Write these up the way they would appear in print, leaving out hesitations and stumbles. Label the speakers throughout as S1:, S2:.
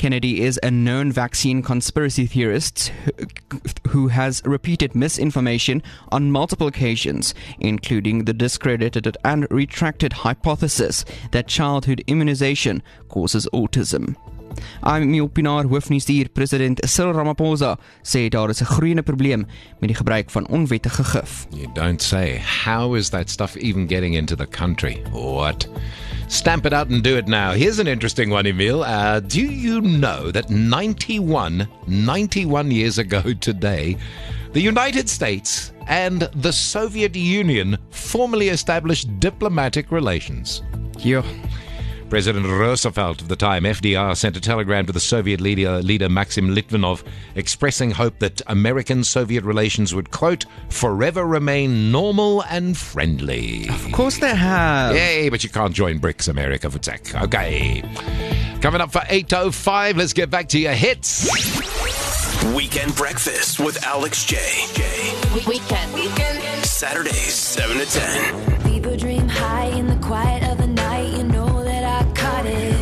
S1: Kennedy is a known vaccine conspiracy theorist who has repeated misinformation on multiple occasions, including the discredited and retracted hypothesis that childhood immunization causes autism. I'm Miopinar hoofnuus hier. President Cyril Ramaphosa sê daar is 'n groeiende probleem met die gebruik van onwettige gif.
S2: You don't say. How is that stuff even getting into the country? What? Stamp it out and do it now. Here's an interesting one, Emil. Do you know that 91 years ago today, the United States and the Soviet Union formally established diplomatic relations?
S1: Ja.
S2: President Roosevelt of the time, FDR, sent a telegram to the Soviet leader Maxim Litvinov expressing hope that American-Soviet relations would, quote, forever remain normal and friendly.
S1: Of course they have.
S2: Yay, but you can't join BRICS, America, for tech. Okay. Coming up for 8:05, let's get back to your hits.
S3: Weekend Breakfast with Alex J.
S4: Weekend.
S3: Saturdays, 7 to 10.
S5: People dream high in the quiet of the night. You know that I caught it.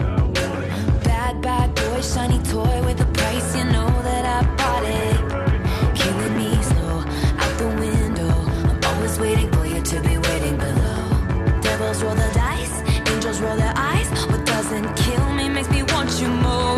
S5: Bad boy, shiny toy with a price. You know that I bought it. Killing me slow, out the window. I'm always waiting for you to be waiting below. Devils roll the dice, angels roll their eyes. What doesn't kill me makes me want you more.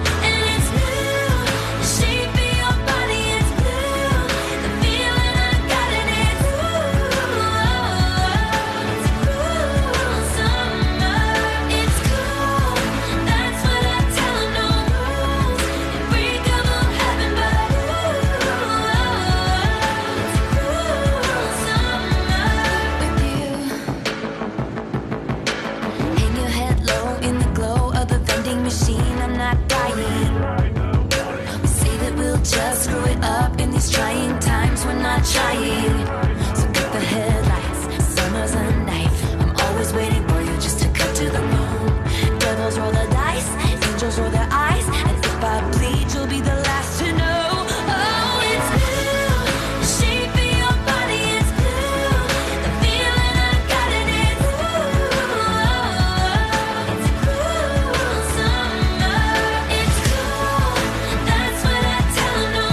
S5: Just screw it up in these trying times. We're not trying. So cut the headlights. Summer's a knife. I'm always waiting for you just to cut to the bone. Devils roll the dice, angels roll their eyes, and if I bleed, you'll be the last to know. Oh, it's blue. The shape of your body is blue. The feeling I got it is blue. It's cool summer. It's cool. That's what I tell.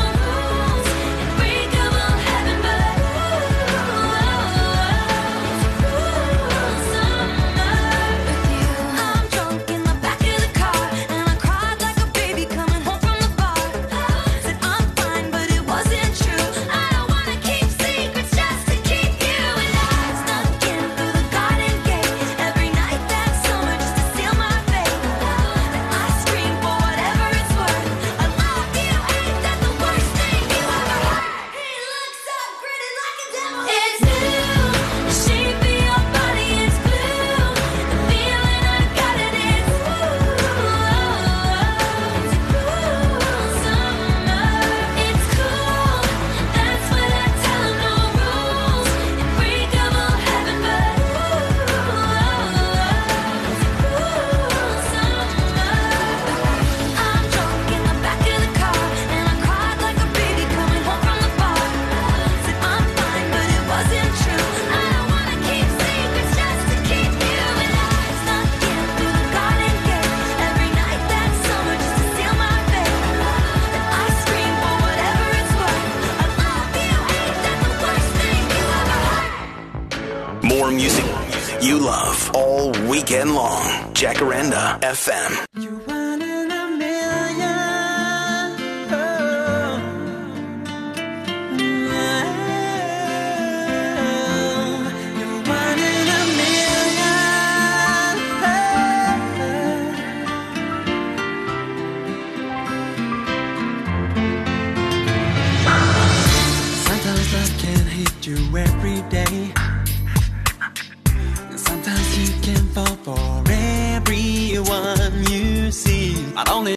S3: More music you love all weekend long. Jacaranda FM.
S6: You're one in a million. Oh. You're one in a million. Sometimes love can hit you every day. Sometimes you can fall for everyone you see. Not only